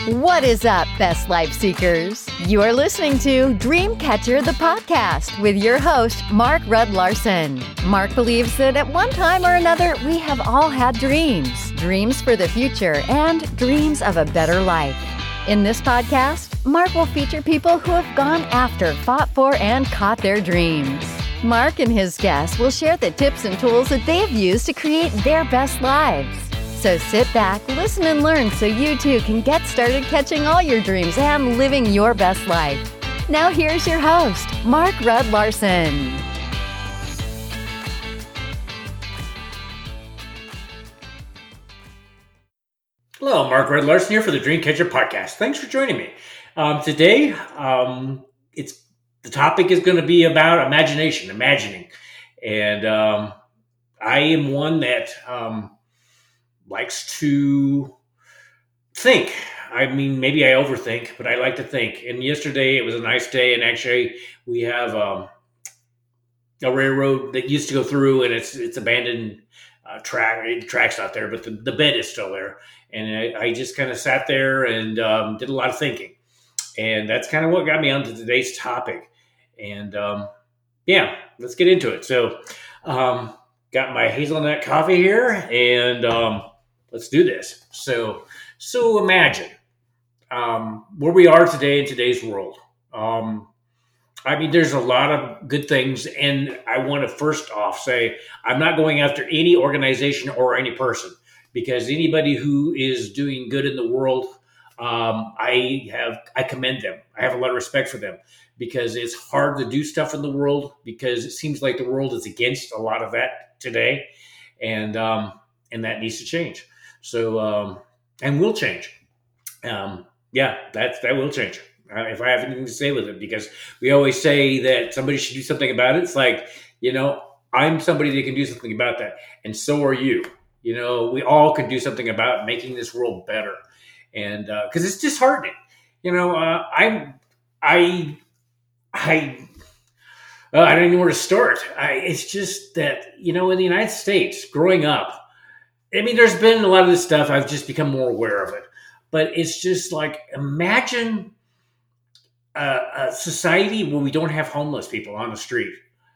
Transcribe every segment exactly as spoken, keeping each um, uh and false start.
What is up, Best Life Seekers? You are listening to Dreamcatcher the podcast with your host, Mark Rudd Larson. Mark believes that at one time or another, we have all had dreams. Dreams for the future and dreams of a better life. In this podcast, Mark will feature people who have gone after, fought for, and caught their dreams. Mark and his guests will share the tips and tools that they have used to create their best lives. So sit back, listen, and learn so you too can get started catching all your dreams and living your best life. Now here's your host, Mark Rudd Larson. Hello, Mark Rudd Larson here for the Dreamcatcher podcast. Thanks for joining me. Um, today, um, it's the topic is going to be about imagination, imagining. And um, I am one that... Um, likes to think. I mean, maybe I overthink, but I like to think. And yesterday it was a nice day, and actually we have um, a railroad that used to go through, and it's it's abandoned uh, track. The track's not there, but the, the bed is still there. And I, I just kind of sat there and um, did a lot of thinking. And that's kind of what got me onto today's topic. And um, yeah, let's get into it. So um, got my hazelnut coffee here, and um, let's do this. So, so imagine um, where we are today in today's world. Um, I mean, there's a lot of good things, and I want to first off say I'm not going after any organization or any person, because anybody who is doing good in the world, um, I have I commend them. I have a lot of respect for them, because it's hard to do stuff in the world, because it seems like the world is against a lot of that today, and um, and that needs to change. So, um, and will change. Um, yeah, that's, that will change uh, if I have anything to say with it, because we always say that somebody should do something about it. It's like, you know, I'm somebody that can do something about that. And so are you. You know, we all can do something about making this world better. And, uh, cause it's disheartening, you know, uh, I, I, I, uh, I don't even know where to start. I, it's just that, you know, in the United States growing up, I mean, there's been a lot of this stuff. I've just become more aware of it. But it's just like, imagine a, a society where we don't have homeless people on the street.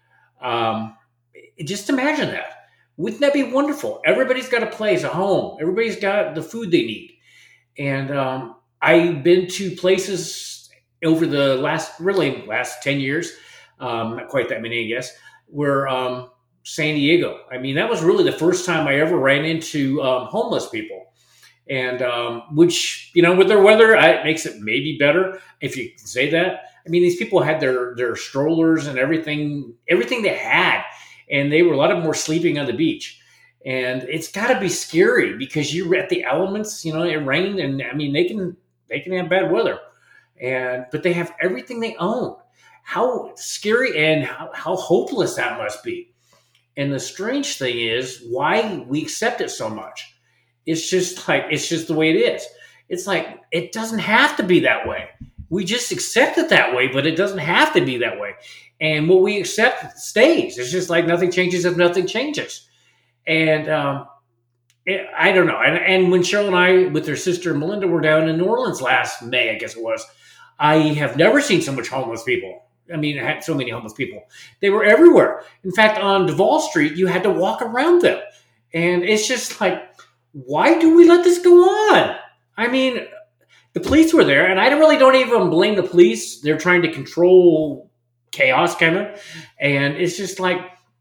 Um, just imagine that. Wouldn't that be wonderful? Everybody's got a place, a home. Everybody's got the food they need. And um, I've been to places over the last, really last ten years, um, not quite that many, I guess, where... Um, San Diego. I mean, that was really the first time I ever ran into um, homeless people. And um, which, you know, with their weather, I, it makes it maybe better if you can say that. I mean, these people had their, their strollers and everything, everything they had. And they were, a lot of them were sleeping on the beach. And it's got to be scary, because you're at the elements, you know, it rained, and I mean, they can, they can have bad weather. And, but they have everything they own. How scary and how, how hopeless that must be. And the strange thing is why we accept it so much. It's just like, it's just the way it is. It's like, it doesn't have to be that way. We just accept it that way, but it doesn't have to be that way. And what we accept stays. It's just like nothing changes if nothing changes. And um, it, I don't know. And, and when Cheryl and I, with her sister Melinda, were down in New Orleans last May, I guess it was, I have never seen so much homeless people. I mean, it had so many homeless people. They were everywhere. In fact, on Duval Street, you had to walk around them. And it's just like, why do we let this go on? I mean, the police were there, and I really don't even blame the police. They're trying to control chaos, kind of. And it's just like,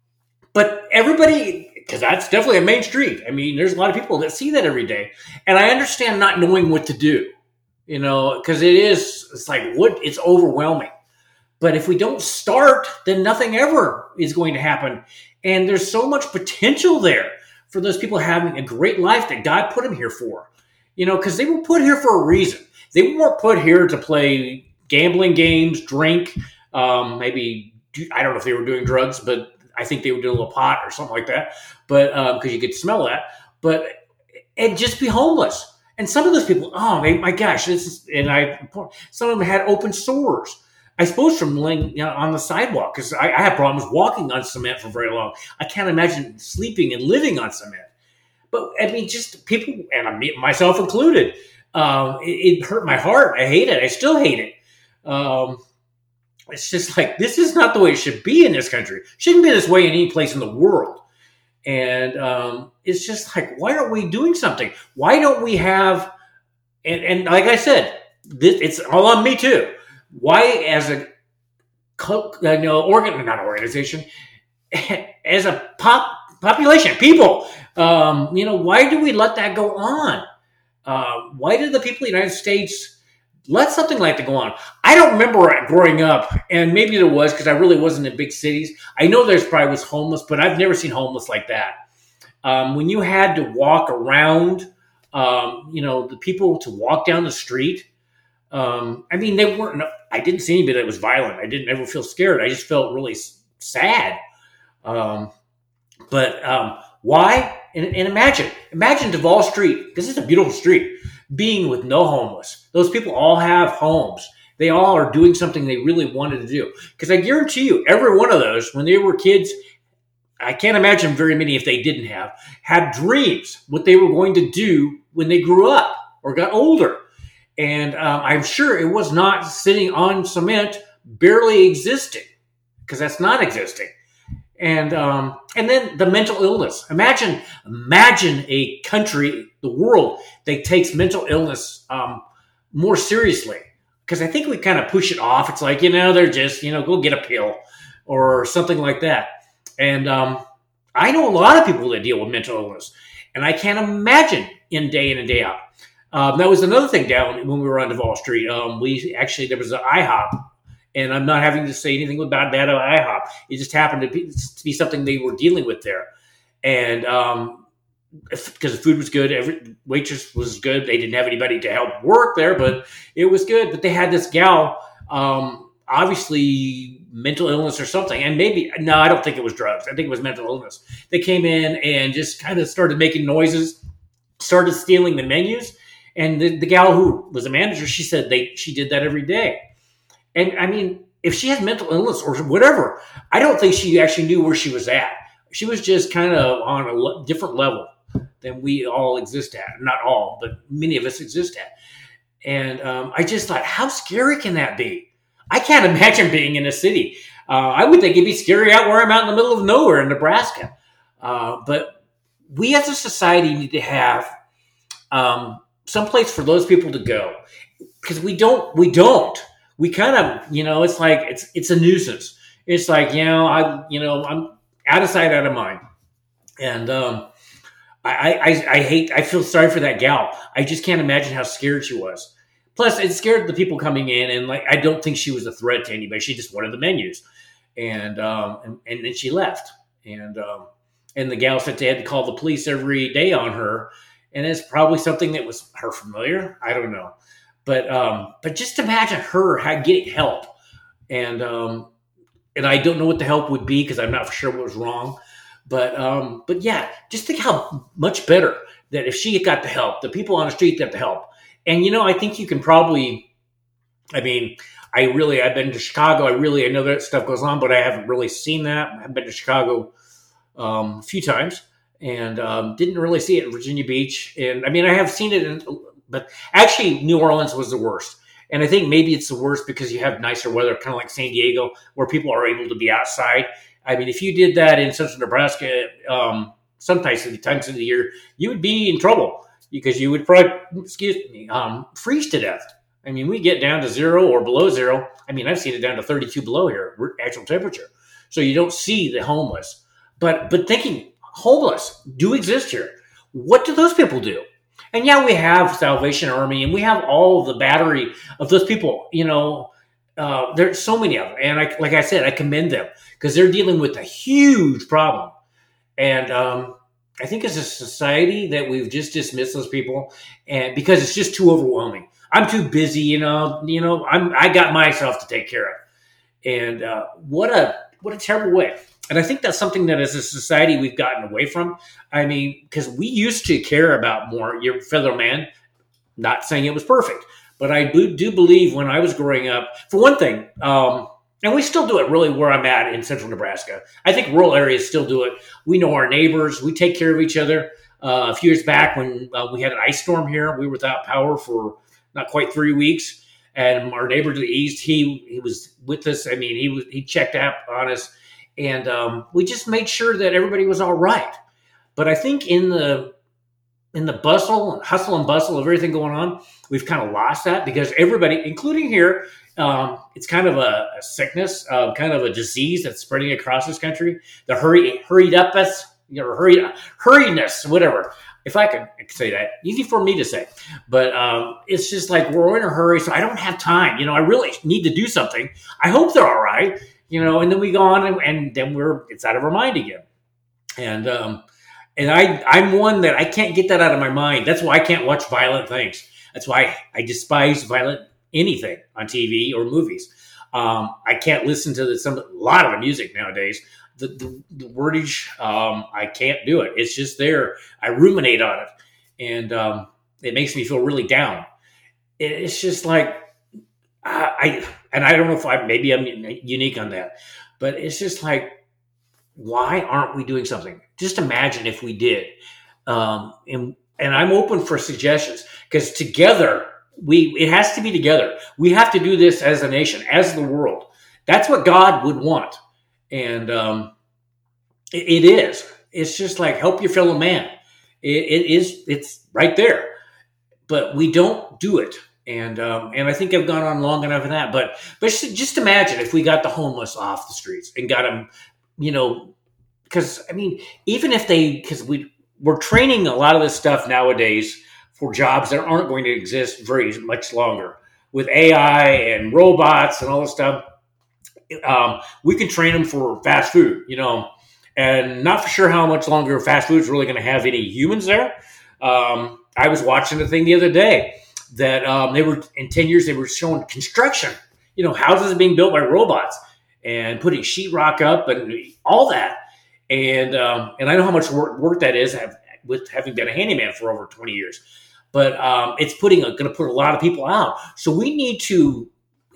but everybody, because that's definitely a main street. I mean, there's a lot of people that see that every day. And I understand not knowing what to do, you know, because it is, it's like, what? It's overwhelming. But if we don't start, then nothing ever is going to happen. And there's so much potential there for those people having a great life that God put them here for. You know, because they were put here for a reason. They weren't put here to play gambling games, drink, um, maybe, do, I don't know if they were doing drugs, but I think they would do a little pot or something like that. But because um, you get to smell that. But, and just be homeless. And some of those people, oh, they, my gosh, this is, and I, some of them had open sores. I suppose from laying, you know, on the sidewalk, because I, I have problems walking on cement for very long. I can't imagine sleeping and living on cement. But I mean, just people, and I, myself included, Um, it, it hurt my heart. I hate it. I still hate it. Um, it's just like, this is not the way it should be in this country. It shouldn't be this way in any place in the world. And um, it's just like, why aren't we doing something? Why don't we have, and, and like I said, this, it's all on me too. Why, as a you know, organ, not organization, as a pop population, people, um, you know, why do we let that go on? Uh, why did the people of the United States let something like that go on? I don't remember growing up, and maybe there was because I really wasn't in big cities. I know there's probably was homeless, but I've never seen homeless like that. Um, when you had to walk around, um, you know, the people to walk down the street. Um, I mean, they weren't. I didn't see anybody that was violent. I didn't ever feel scared. I just felt really sad. Um, but um, why? And, and imagine, imagine Duval Street, because it's a beautiful street, being with no homeless. Those people all have homes. They all are doing something they really wanted to do. Because I guarantee you, every one of those, when they were kids, I can't imagine very many if they didn't have, had dreams what they were going to do when they grew up or got older. And um, I'm sure it was not sitting on cement, barely existing, because that's not existing. And um, and then the mental illness. Imagine, imagine a country, the world, that takes mental illness um, more seriously. Because I think we kind of push it off. It's like, you know, they're just, you know, go get a pill or something like that. And um, I know a lot of people that deal with mental illness, and I can't imagine in day in and day out. Um, that was another thing down when we were on Duval Street. Um, we actually, there was an IHOP, and I'm not having to say anything about bad about IHOP. It just happened to be, to be something they were dealing with there. And um, because the food was good, every waitress was good. They didn't have anybody to help work there, but it was good. But they had this gal, um, obviously mental illness or something. And maybe, no, I don't think it was drugs. I think it was mental illness. They came in and just kind of started making noises, started stealing the menus. And the, the gal who was a manager, she said they she did that every day. And I mean, if she has mental illness or whatever, I don't think she actually knew where she was at. She was just kind of on a le- different level than we all exist at. Not all, but many of us exist at. And um, I just thought, how scary can that be? I can't imagine being in a city. Uh, I would think it'd be scary out where I'm out in the middle of nowhere in Nebraska. Uh, but we as a society need to have um, someplace for those people to go, because we don't, we don't, we kind of, you know, it's like, it's, it's a nuisance. It's like, you know, I, you know, I'm out of sight, out of mind. And, um, I, I, I hate, I feel sorry for that gal. I just can't imagine how scared she was. Plus it scared the people coming in, and like, I don't think she was a threat to anybody. She just wanted the menus. And, um, and, and then she left. And, um, and the gal said they had to call the police every day on her. And it's probably something that was her familiar. I don't know. But um, but just imagine her getting help. And um, and I don't know what the help would be, because I'm not for sure what was wrong. But um, but yeah, just think how much better that if she got the help, the people on the street got the help. And, you know, I think you can probably, I mean, I really, I've been to Chicago. I really, I know that stuff goes on, but I haven't really seen that. I've been to Chicago um, a few times. And um, didn't really see it in Virginia Beach. And I mean, I have seen it, in, but actually New Orleans was the worst. And I think maybe it's the worst because you have nicer weather, kind of like San Diego, where people are able to be outside. I mean, if you did that in central Nebraska, um, sometimes at times of the year, you would be in trouble because you would probably, excuse me, um, freeze to death. I mean, we get down to zero or below zero. I mean, I've seen it down to thirty-two below here, actual temperature. So you don't see the homeless. But but thinking, homeless do exist here. What do those people do? And yeah, we have Salvation Army, and we have all the battery of those people. You know, uh, there's so many of them. And I, like I said, I commend them because they're dealing with a huge problem. And um, I think as a society that we've just dismissed those people, and because it's just too overwhelming. I'm too busy, you know. You know, I'm I got myself to take care of. And uh, what a what a terrible way. And I think that's something that as a society we've gotten away from. I mean, because we used to care about more your fellow man, not saying it was perfect, but I do, do believe when I was growing up, for one thing, um, and we still do it really where I'm at in central Nebraska. I think rural areas still do it. We know our neighbors. We take care of each other. Uh, a few years back when uh, we had an ice storm here, we were without power for not quite three weeks. And our neighbor to the east, he he was with us. I mean, he was he checked up on us, and um, we just made sure that everybody was all right. But I think in the in the bustle, hustle and bustle of everything going on, we've kind of lost that because everybody, including here, um, it's kind of a, a sickness, uh, kind of a disease that's spreading across this country. The hurry, hurried up us, you know, hurried, hurriedness, whatever. If I could say that, easy for me to say, but um, it's just like we're in a hurry, so I don't have time. You know, I really need to do something. I hope they're all right, you know, and then we go on and, and then we're it's out of our mind again. And um, and I I'm one that I can't get that out of my mind. That's why I can't watch violent things. That's why I despise violent anything on T V or movies. Um, I can't listen to the, some a lot of the music nowadays. The, the, the wordage, um, I can't do it. It's just there. I ruminate on it, and um, it makes me feel really down. It, it's just like I, I, and I don't know if I maybe I'm unique on that, but it's just like, why aren't we doing something? Just imagine if we did, um, and and I'm open for suggestions because together we it has to be together. We have to do this as a nation, as the world. That's what God would want. And um, it, it is. It's just like help your fellow man. It, it is. It's right there, but we don't do it. And um, and I think I've gone on long enough in that. But but just imagine if we got the homeless off the streets and got them, you know, because I mean, even if they, because we we're training a lot of this stuff nowadays for jobs that aren't going to exist very much longer with A I and robots and all this stuff. Um, we can train them for fast food, you know, and not for sure how much longer fast food is really going to have any humans there. Um, I was watching the thing the other day that um, they were in ten years, they were showing construction, you know, houses being built by robots and putting sheetrock up and all that. And um, and I know how much work, work that is have, with having been a handyman for over twenty years, but um, it's putting going to put a lot of people out. So we need to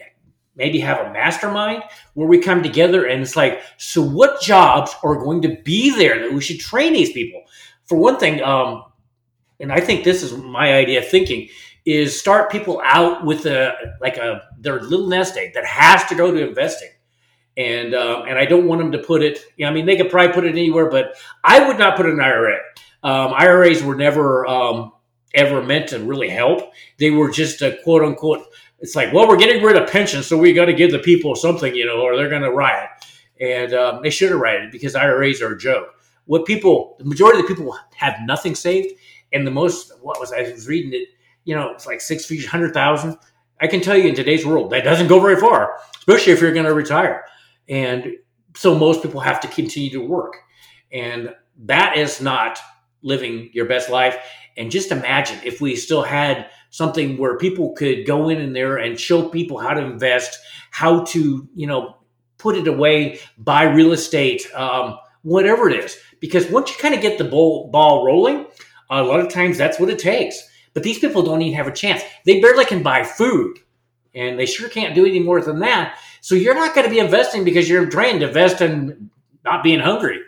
maybe have a mastermind where we come together and it's like, so what jobs are going to be there that we should train these people? For one thing, um, and I think this is my idea of thinking, is start people out with a like a their little nest egg that has to go to investing. And um, and I don't want them to put it, you know, I mean, they could probably put it anywhere, but I would not put it in an I R A. Um, I R As were never um, ever meant to really help. They were just a quote unquote, it's like, well, we're getting rid of pensions, so we got to give the people something, you know, or they're going to riot. And um, they should have rioted because I R As are a joke. What people, the majority of the people have nothing saved. And the most, what was I was reading it, you know, it's like six figures, one hundred thousand. I can tell you in today's world, that doesn't go very far, especially if you're going to retire. And so most people have to continue to work. And that is not living your best life. And just imagine if we still had something where people could go in and there and show people how to invest, how to, you know, put it away, buy real estate, um, whatever it is. Because once you kind of get the ball, ball rolling, a lot of times that's what it takes. But these people don't even have a chance. They barely can buy food. And they sure can't do any more than that. So you're not going to be investing because you're trained to invest in not being hungry.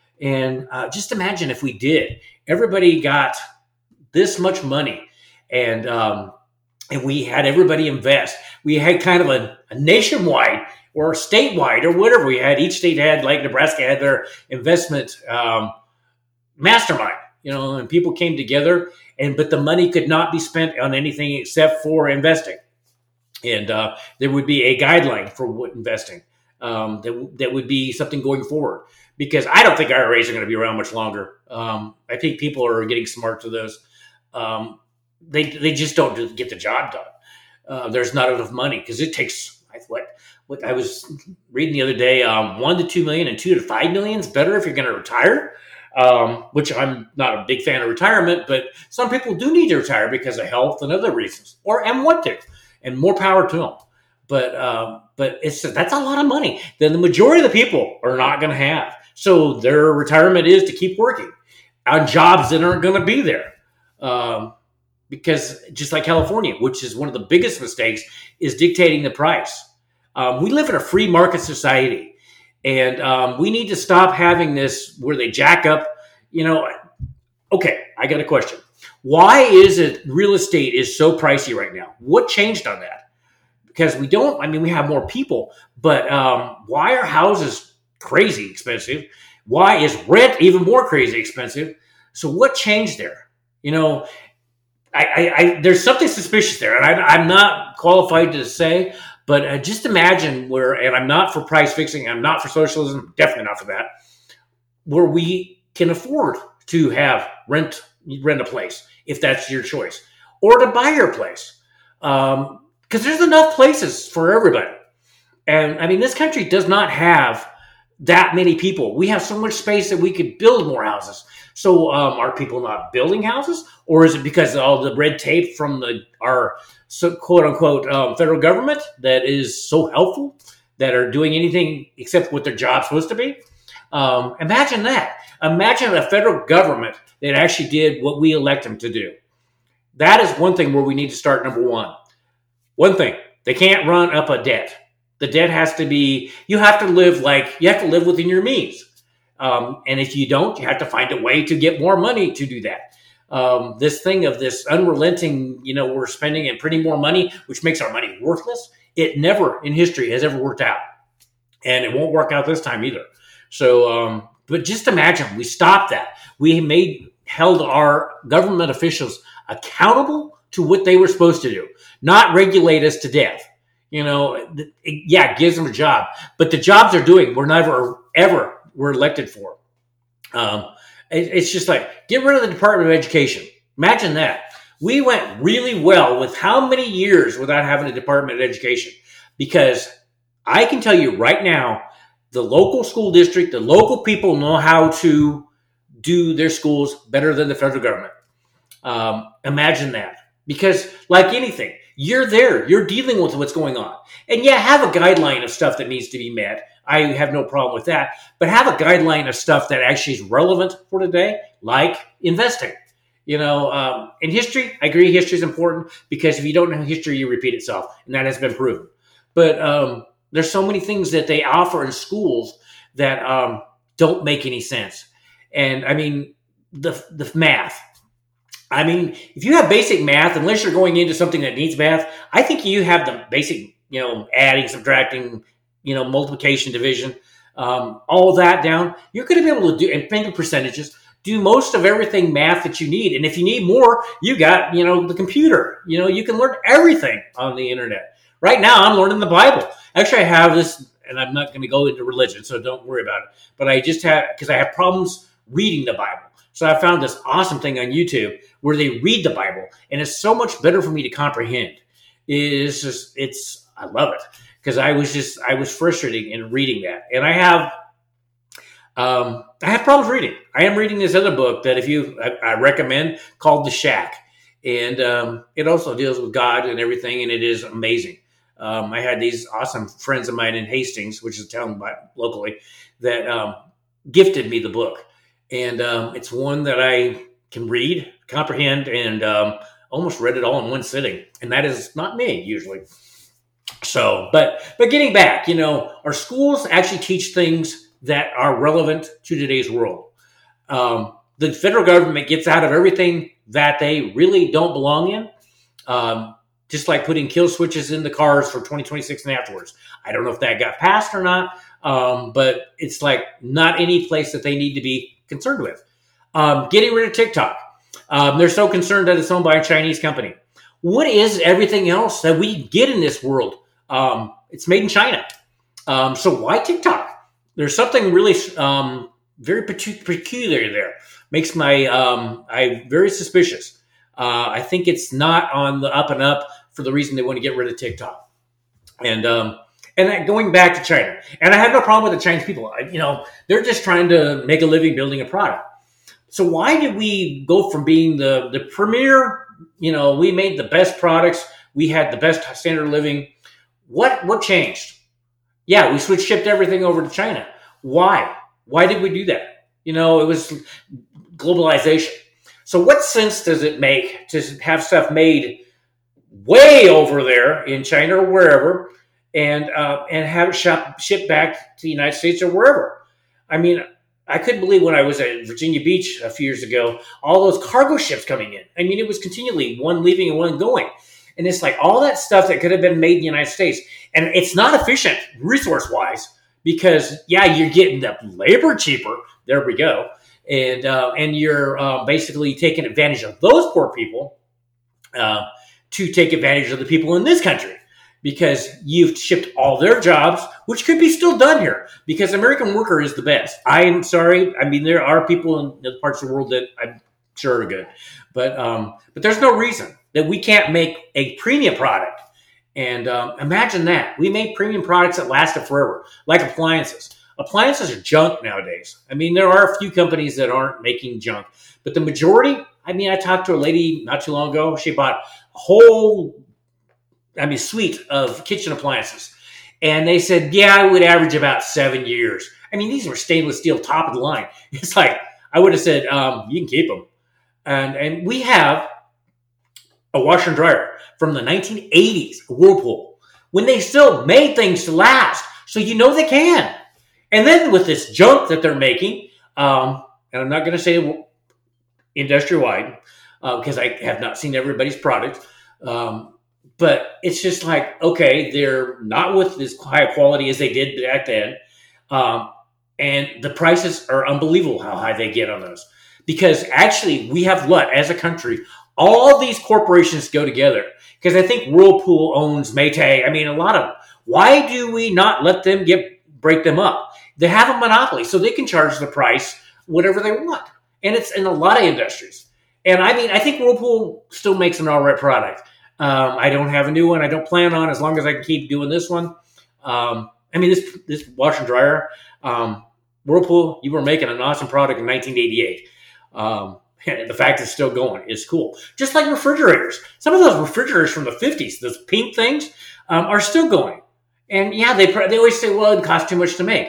And uh, just imagine if we did. Everybody got this much money. And um, and we had everybody invest. We had kind of a, a nationwide or statewide or whatever we had. Each state had, like Nebraska had their investment um, mastermind, you know, and people came together. And but the money could not be spent on anything except for investing. And uh, there would be a guideline for what investing. Um, that, that would be something going forward. Because I don't think I R As are going to be around much longer. Um, I think people are getting smart to those. Um, they they just don't get the job done. Uh, there's not enough money because it takes, what what I was reading the other day, um, one to two million and two to five million is better if you're going to retire. Um, which I'm not a big fan of retirement, but some people do need to retire because of health and other reasons, or and want to. And more power to them. But um, but it's that's a lot of money that the majority of the people are not going to have. So their retirement is to keep working on jobs that aren't going to be there. Um, because just like California, which is one of the biggest mistakes, is dictating the price. Um, we live in a free market society. And um, we need to stop having this where they jack up, you know, okay, I, I got a question. Why is it real estate is so pricey right now? What changed on that? Because we don't, I mean, we have more people, but um, why are houses crazy expensive? Why is rent even more crazy expensive? So what changed there? You know, I, I, I there's something suspicious there, and I, I'm not qualified to say, but uh, just imagine where, and I'm not for price fixing, I'm not for socialism, definitely not for that, where we can afford to have rent rent a place if that's your choice, or to buy your place, um, because there's enough places for everybody. And I mean, this country does not have that many people. We have so much space that we could build more houses. So um, are people not building houses, or is it because of all the red tape from the our so quote unquote um, federal government that is so helpful that are doing anything except what their job's supposed to be? Um, imagine that. Imagine a federal government that actually did what we elect them to do. That is one thing where we need to start. Number one, one thing, they can't run up a debt. The debt has to be, you have to live like, you have to live within your means. Um, and if you don't, you have to find a way to get more money to do that. Um, this thing of this unrelenting, you know, we're spending and printing more money, which makes our money worthless. It never in history has ever worked out. And it won't work out this time either. So, um, but just imagine we stopped that. We made, held our government officials accountable to what they were supposed to do, not regulate us to death. You know, it, yeah, it gives them a job, but the jobs they're doing were never, ever were elected for. Um, it, it's just like, get rid of the Department of Education. Imagine that. We went really well with how many years without having a Department of Education? Because I can tell you right now, the local school district, the local people know how to do their schools better than the federal government. Um, imagine that. Because like anything, you're there, you're dealing with what's going on. And yeah, have a guideline of stuff that needs to be met. I have no problem with that. But have a guideline of stuff that actually is relevant for today, like investing. You know, um, in history, I agree history is important because if you don't know history, you repeat itself. And that has been proven. But um, there's so many things that they offer in schools that um, don't make any sense. And I mean, the the math. I mean, if you have basic math, unless you're going into something that needs math, I think you have the basic, you know, adding, subtracting, you know, multiplication, division, um, all that down. You're going to be able to do, and think of percentages, do most of everything math that you need. And if you need more, you got, you know, the computer. You know, you can learn everything on the internet. Right now, I'm learning the Bible. Actually, I have this, and I'm not going to go into religion, so don't worry about it. But I just have, because I have problems reading the Bible. So I found this awesome thing on YouTube where they read the Bible, and it's so much better for me to comprehend. It's just, it's, I love it because I was just, I was frustrated in reading that. And I have, um, I have problems reading. I am reading this other book that if you, I, I recommend called The Shack. And um, it also deals with God and everything, and it is amazing. Um, I had these awesome friends of mine in Hastings, which is a town by, locally, that um, gifted me the book. And um, it's one that I can read, comprehend, and um, almost read it all in one sitting. And that is not me usually. So, but but getting back, you know, our schools actually teach things that are relevant to today's world. Um, the federal government gets out of everything that they really don't belong in, um, just like putting kill switches in the cars for twenty twenty-six and afterwards. I don't know if that got passed or not, um, but it's like not any place that they need to be concerned with. Um, getting rid of TikTok. Um, they're so concerned that it's owned by a Chinese company. What is everything else that we get in this world? Um, it's made in China. Um, so why TikTok? There's something really um, very peculiar there. Makes my um, I very suspicious. Uh, I think it's not on the up and up for the reason they want to get rid of TikTok. And um, And that going back to China, and I have no problem with the Chinese people. I, you know, they're just trying to make a living building a product. So why did we go from being the, the premier, you know, we made the best products, we had the best standard of living. What what changed? Yeah, we switched shipped everything over to China. Why? Why did we do that? You know, it was globalization. So what sense does it make to have stuff made way over there in China or wherever, and uh, and have it shop, shipped back to the United States or wherever? I mean, I couldn't believe when I was at Virginia Beach a few years ago, all those cargo ships coming in. I mean, it was continually one leaving and one going. And it's like all that stuff that could have been made in the United States. And it's not efficient resource-wise because, yeah, you're getting the labor cheaper. There we go. And uh, and you're uh, basically taking advantage of those poor people uh, to take advantage of the people in this country. Because you've shipped all their jobs, which could be still done here, because American worker is the best. I'm sorry. I mean, there are people in other parts of the world that I'm sure are good. But um, but there's no reason that we can't make a premium product. And um, imagine that. We make premium products that lasted forever, like appliances. Appliances are junk nowadays. I mean, there are a few companies that aren't making junk. But the majority, I mean, I talked to a lady not too long ago. She bought a whole... I mean, suite of kitchen appliances. And they said, yeah, I would average about seven years. I mean, these were stainless steel, top of the line. It's like, I would have said, um, you can keep them. And, and we have a washer and dryer from the nineteen eighties, Whirlpool, when they still made things to last. So you know they can. And then with this junk that they're making, um, and I'm not going to say industry-wide, uh, because I have not seen everybody's product, um, but it's just like, okay, they're not with as high quality as they did back then. Um, and the prices are unbelievable how high they get on those. Because actually, we have what, as a country, all these corporations go together. Because I think Whirlpool owns Maytag. I mean, a lot of them. Why do we not let them get break them up? They have a monopoly, so they can charge the price whatever they want. And it's in a lot of industries. And I mean, I think Whirlpool still makes an all right product. Um, I don't have a new one. I don't plan on, as long as I can keep doing this one. Um, I mean, this this washer and dryer, um, Whirlpool, you were making an awesome product in nineteen eighty-eight. Um, the fact it's still going is cool. Just like refrigerators. Some of those refrigerators from the fifties, those pink things, um, are still going. And yeah, they they always say, well, it costs too much to make.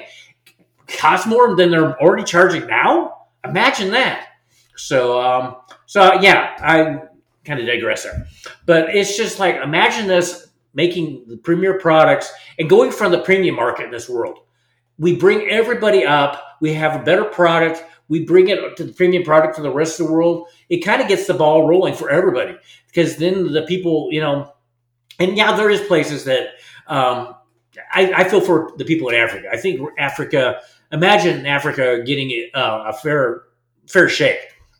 It costs more than they're already charging now? Imagine that. So, um, so yeah, I... kind of digress there. But it's just like, imagine this making the premier products and going from the premium market in this world. We bring everybody up. We have a better product. We bring it to the premium product for the rest of the world. It kind of gets the ball rolling for everybody, because then the people, you know, and yeah, there is places that um, I, I feel for the people in Africa. I think Africa, imagine Africa getting uh, a fair, fair shake.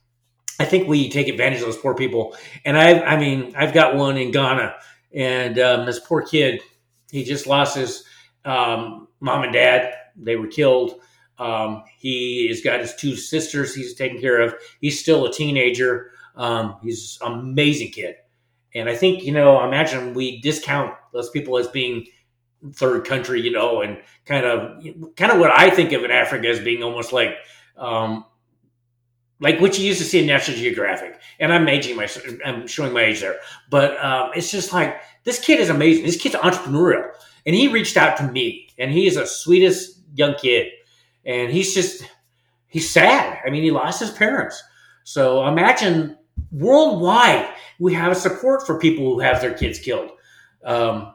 I think we take advantage of those poor people. And I I mean, I've got one in Ghana, and um, this poor kid, he just lost his um, mom and dad. They were killed. Um, he has got his two sisters he's taking care of. He's still a teenager. Um, he's an amazing kid. And I think, you know, imagine we discount those people as being third country, you know, and kind of, kind of what I think of in Africa as being almost like, um, like what you used to see in National Geographic. And I'm aging my, I'm showing my age there. But um, it's just like, this kid is amazing. This kid's entrepreneurial. And he reached out to me. And he is the sweetest young kid. And he's just, he's sad. I mean, he lost his parents. So imagine worldwide, we have support for people who have their kids killed. Um,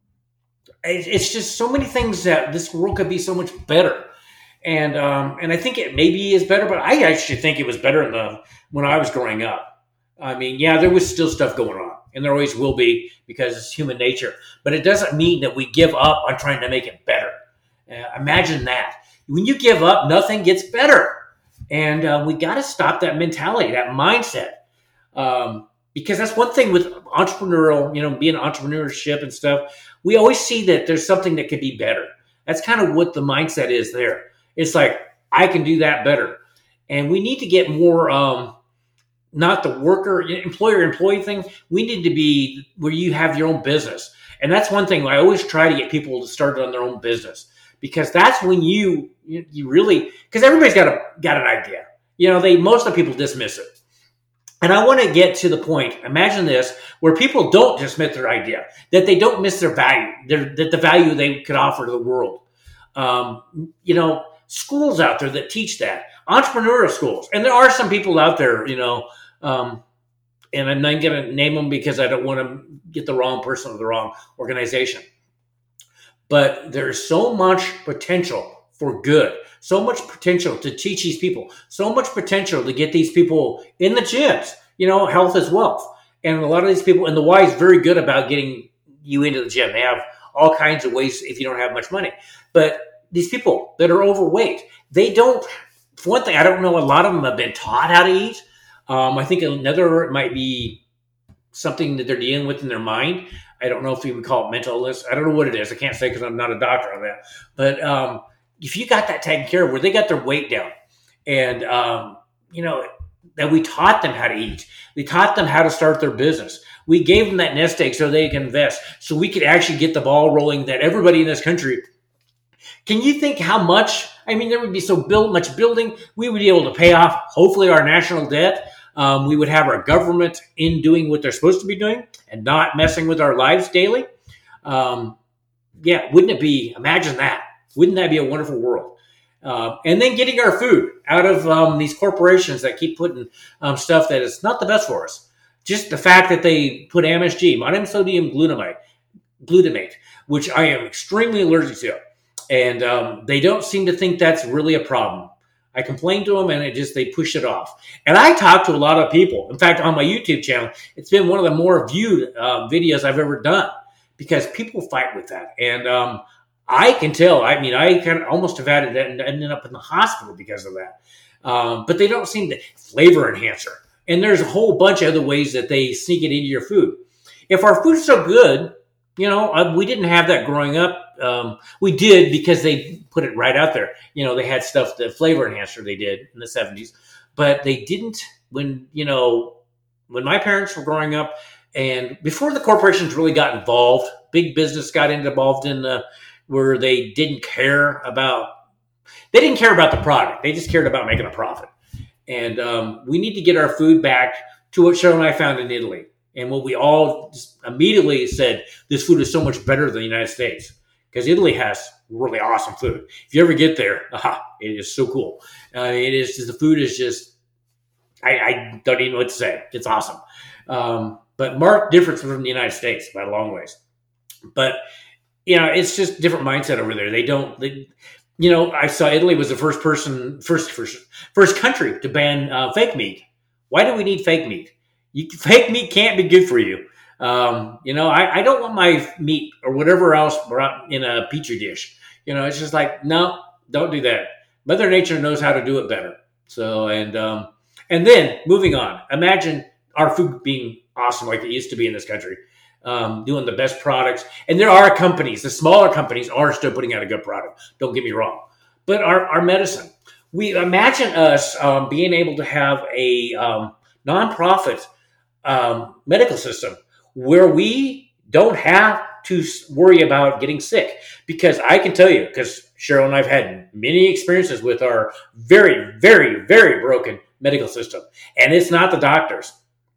it, it's just so many things that this world could be so much better. And um, and I think it maybe is better, but I actually think it was better in the, when I was growing up. I mean, yeah, there was still stuff going on, and there always will be, because it's human nature. But it doesn't mean that we give up on trying to make it better. Uh, imagine that. When you give up, nothing gets better. And uh, we got to stop that mentality, that mindset. Um, because that's one thing with entrepreneurial, you know, being entrepreneurship and stuff. We always see that there's something that could be better. That's kind of what the mindset is there. It's like, I can do that better. And we need to get more, um, not the worker, employer-employee thing. We need to be where you have your own business. And that's one thing I always try to get people to start on their own business. Because that's when you, you, you really, because everybody's got a got an idea. You know, they most of the people dismiss it. And I want to get to the point, imagine this, where people don't dismiss their idea, that they don't miss their value, their, that the value they could offer to the world. Um, you know, schools out there that teach that, entrepreneurial schools. And there are some people out there, you know, um, and I'm not going to name them because I don't want to get the wrong person or the wrong organization. But there's so much potential for good, so much potential to teach these people, so much potential to get these people in the gyms. You know, health is wealth. And a lot of these people, and the Y is very good about getting you into the gym. They have all kinds of ways if you don't have much money. But these people that are overweight, they don't, for one thing, I don't know, a lot of them have been taught how to eat. Um, I think another might be something that they're dealing with in their mind. I don't know if you would call it mental illness. I don't know what it is. I can't say because I'm not a doctor on that. But um, if you got that taken care of, where they got their weight down, and, um, you know, that we taught them how to eat. We taught them how to start their business. We gave them that nest egg so they can invest, so we could actually get the ball rolling that everybody in this country. Can you think how much, I mean, there would be so build, much building. We would be able to pay off, hopefully, our national debt. Um, we would have our government in doing what they're supposed to be doing and not messing with our lives daily. Um, yeah, wouldn't it be, imagine that. Wouldn't that be a wonderful world? Uh, and then getting our food out of um, these corporations that keep putting um, stuff that is not the best for us. Just the fact that they put M S G, monosodium glutamate, glutamate, which I am extremely allergic to. And um, they don't seem to think that's really a problem. I complained to them, and it just, they push it off. And I talk to a lot of people. In fact, on my YouTube channel, it's been one of the more viewed uh, videos I've ever done because people fight with that. And um, I can tell. I mean, I kind of almost have had it and ended up in the hospital because of that. Um, but they don't seem to flavor enhancer. And there's a whole bunch of other ways that they sneak it into your food. If our food's so good, you know, uh, we didn't have that growing up. Um, we did because they put it right out there. You know, they had stuff, the flavor enhancer they did in the seventies. But they didn't when, you know, when my parents were growing up and before the corporations really got involved, big business got involved in the where they didn't care about, they didn't care about the product. They just cared about making a profit. And um, we need to get our food back to what Cheryl and I found in Italy. And what we all just immediately said, this food is so much better than the United States. Because Italy has really awesome food. If you ever get there, aha, it is so cool. Uh, it is just, the food is just, I, I don't even know what to say. It's awesome. Um, but marked difference from the United States by a long ways. But you know, it's just different mindset over there. They don't, they, you know, I saw Italy was the first person, first first, first country to ban uh, fake meat. Why do we need fake meat? You, fake meat can't be good for you. Um, you know, I, I don't want my meat or whatever else brought in a petri dish. You know, it's just like, no, don't do that. Mother Nature knows how to do it better. So, and um, and then moving on, imagine our food being awesome like it used to be in this country. Um, doing the best products. And there are companies, the smaller companies are still putting out a good product. Don't get me wrong. But our, our medicine, we imagine us um, being able to have a um, nonprofit um, medical system where we don't have to worry about getting sick. Because I can tell you, because Cheryl and I have had many experiences with our very, very, very broken medical system. And it's not the doctors.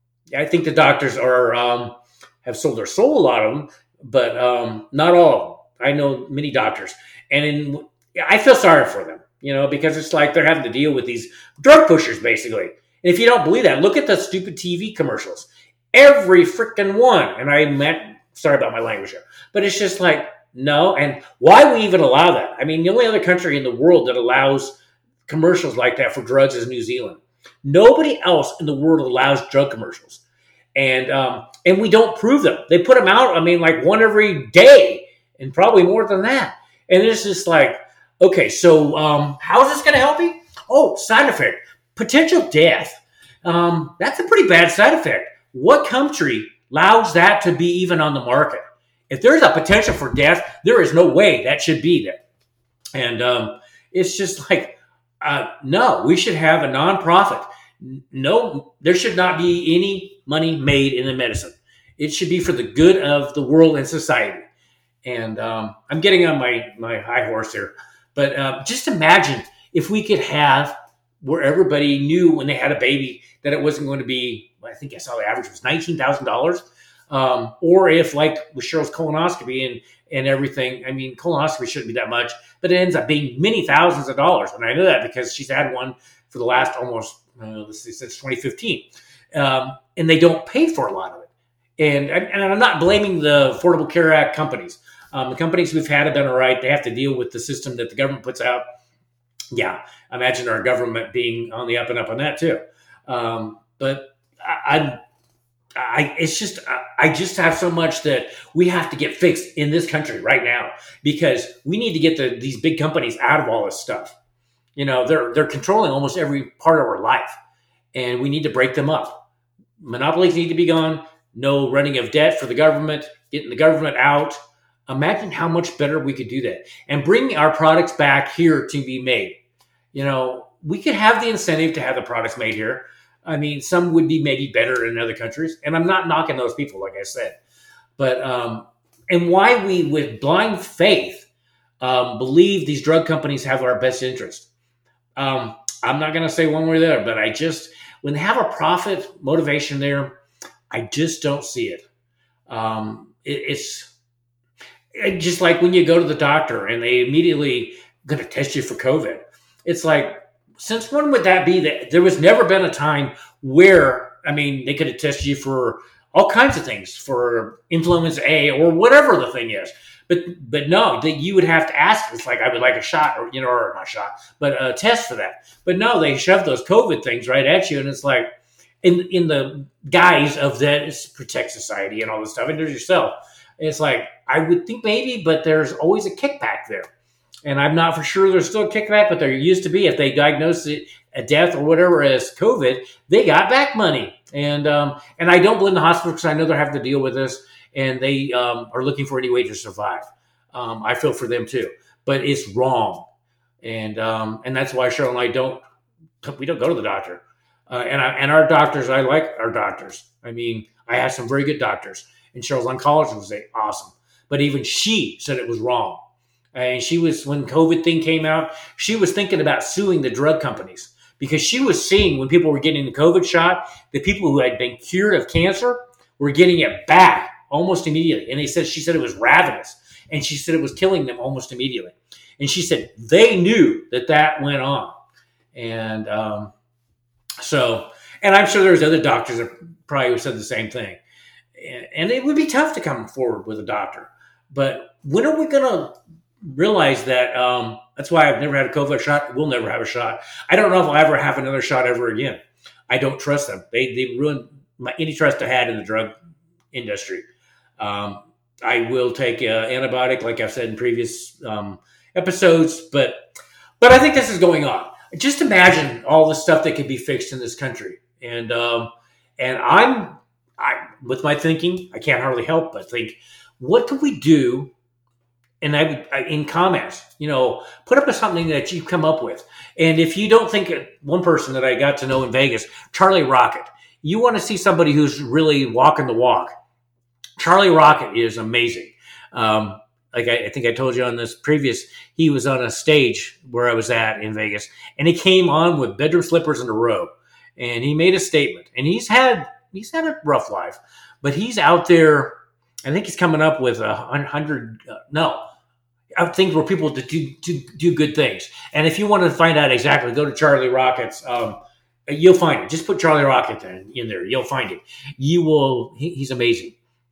I think the doctors are... Um, have sold their soul, a lot of them, but um, not all of them. I know many doctors. And in, I feel sorry for them, you know, because it's like they're having to deal with these drug pushers, basically. And if you don't believe that, look at the stupid T V commercials. Every freaking one. And I meant, sorry about my language here, but it's just like, no. And why we even allow that? I mean, the only other country in the world that allows commercials like that for drugs is New Zealand. Nobody else in the world allows drug commercials. And um, and we don't prove them. They put them out, I mean, like one every day and probably more than that. And it's just like, okay, so um, how is this going to help you? Oh, side effect, potential death. Um, that's a pretty bad side effect. What country allows that to be even on the market? If there's a potential for death, there is no way that should be there. And um, it's just like, uh, no, we should have a nonprofit. No, there should not be any money made in the medicine. It should be for the good of the world and society. And um, I'm getting on my, my high horse here. But uh, just imagine if we could have where everybody knew when they had a baby that it wasn't going to be, I think I saw the average was nineteen thousand dollars. Um, or if like with Cheryl's colonoscopy and, and everything, I mean, colonoscopy shouldn't be that much, but it ends up being many thousands of dollars. And I know that because she's had one for the last almost, uh, let's see, since twenty fifteen. Um, and they don't pay for a lot of it. And, and I'm not blaming the Affordable Care Act companies. Um, the companies we've had have done all right. They have to deal with the system that the government puts out. yeah, imagine our government being on the up and up on that too. Um, but I, I, I, it's just, I, I just have so much that we have to get fixed in this country right now, because we need to get the, these big companies out of all this stuff. You know, they're, they're controlling almost every part of our life, and we need to break them up. Monopolies need to be gone. No running of debt for the government, getting the government out. Imagine how much better we could do that and bring our products back here to be made. You know, we could have the incentive to have the products made here. I mean, some would be maybe better in other countries, and I'm not knocking those people, like I said. But, um, and why we, with blind faith, um, believe these drug companies have our best interest. Um, I'm not going to say one way or the other, but I just, when they have a profit motivation there, I just don't see it. Um, it it's it, just like when you go to the doctor and they immediately going to test you for COVID. It's like, since when would that be? That there was never been a time where, I mean, they could have tested you for all kinds of things, for influenza A or whatever the thing is. But but no, that you would have to ask. It's like, I would like a shot, or, you know, or not a shot, but a test for that. But no, they shove those COVID things right at you. And it's like, in in the guise of that, it's protect society and all this stuff. And there's yourself. It's like, I would think maybe, but there's always a kickback there. And I'm not for sure there's still a kickback, but there used to be. If they diagnosed it, a death or whatever as COVID, they got back money. And um, and I don't blame the hospital, because I know they're having to deal with this, and they um, are looking for any way to survive. Um, I feel for them too, but it's wrong, and um, and that's why Cheryl and I don't we don't go to the doctor. Uh, and I, and our doctors, I like our doctors. I mean, I have some very good doctors, and Cheryl's oncologist was awesome, but even she said it was wrong. And she was, when COVID thing came out, she was thinking about suing the drug companies, because she was seeing when people were getting the COVID shot, the people who had been cured of cancer were getting it back almost immediately. And they said, she said it was ravenous, and she said it was killing them almost immediately. And she said they knew that that went on. And um, so, and I'm sure there's other doctors that probably said the same thing. And, and it would be tough to come forward with a doctor. But when are we going to realize that? Um, that's why I've never had a COVID shot. We'll never have a shot. I don't know if I'll ever have another shot ever again. I don't trust them. They they ruined my, any trust I had in the drug industry. Um, I will take an antibiotic, like I've said in previous um, episodes, but but I think this is going on. Just imagine all the stuff that could be fixed in this country, and um, and I'm I with my thinking, I can't hardly help but think, what could we do? And I would, I, in comments, you know, put up something that you come up with. And if you don't think it, one person that I got to know in Vegas, Charlie Rocket, you want to see somebody who's really walking the walk. Charlie Rocket is amazing. Um, like I, I think I told you on this previous, he was on a stage where I was at in Vegas, and he came on with bedroom slippers and a robe, and he made a statement. And he's had he's had a rough life, but he's out there. I think he's coming up with a hundred. Uh, no. Things where people do, do do good things. And if you want to find out exactly, go to Charlie Rocket's. Um, you'll find it. Just put Charlie Rocket in, in there. You'll find it. You will. He, he's amazing.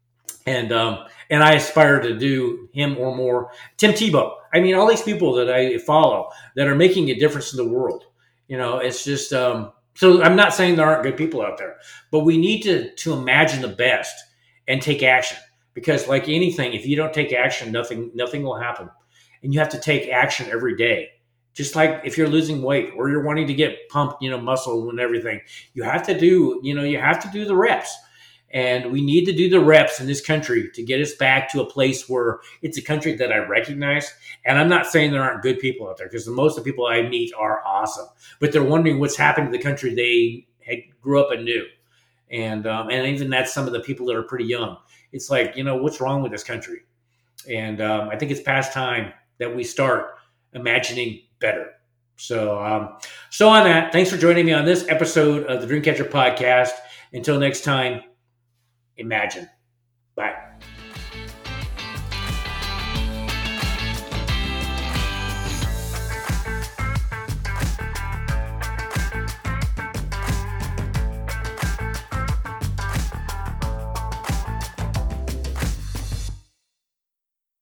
And um, and I aspire to do him or more. Tim Tebow. I mean, all these people that I follow that are making a difference in the world. You know, it's just. Um, so I'm not saying there aren't good people out there, but we need to to imagine the best and take action. Because like anything, if you don't take action, nothing nothing will happen. And you have to take action every day. Just like if you're losing weight or you're wanting to get pumped, you know, muscle and everything, you have to do, you know, you have to do the reps. And we need to do the reps in this country to get us back to a place where it's a country that I recognize. And I'm not saying there aren't good people out there, because most of the people I meet are awesome. But they're wondering what's happened to the country they had, grew up and knew. And um, and even that's some of the people that are pretty young. It's like, you know, what's wrong with this country? And um, I think it's past time that we start imagining better. So, um, so on that, thanks for joining me on this episode of the Dreamcatcher Podcast. Until next time, imagine. Bye.